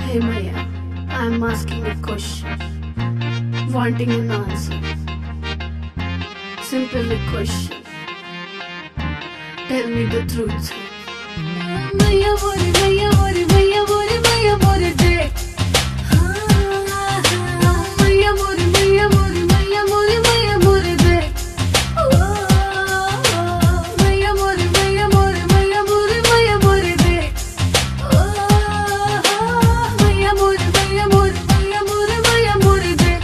Hey Maya, I'm asking a question, wanting an answer. Simple question. Tell me the truth. Maya, more, Maya, more, Maya, more, Maya, more, day. Maya, more, Maya, more, Maya, more, Maya, more, day. Maya, more, Maya, more, Maya, more, Maya, more, day. Maya, more, Maya, more, Maya, more, Maya, more, day.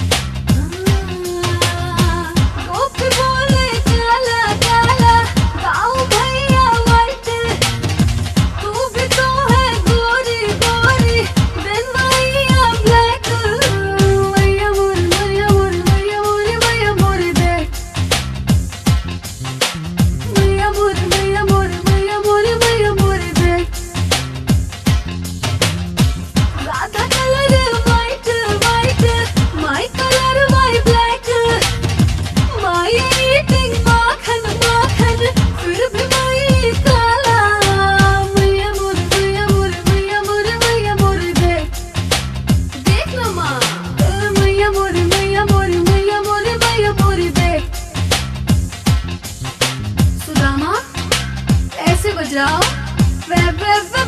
गोप बोले काला काला गाँव भैया white, तू भी तो है गोरी गोरी दिन भैया ब्लैक। मैया मोर मैया मोर मैया मोर मैया मोर दे। मैया मोर मैया मोर मैया मोर मैया मोर दे। Radha colour white white, my colour my black. My eating माखन माखन, फिर भी माई काला। मैया मोर मैया मोर मैया मोर मैया मोर दे। देख ना माँ, मैया मोर मैया मोर मैया मोर मैया मोर दे। सुदामा ऐसे बजाओ, वे वे वे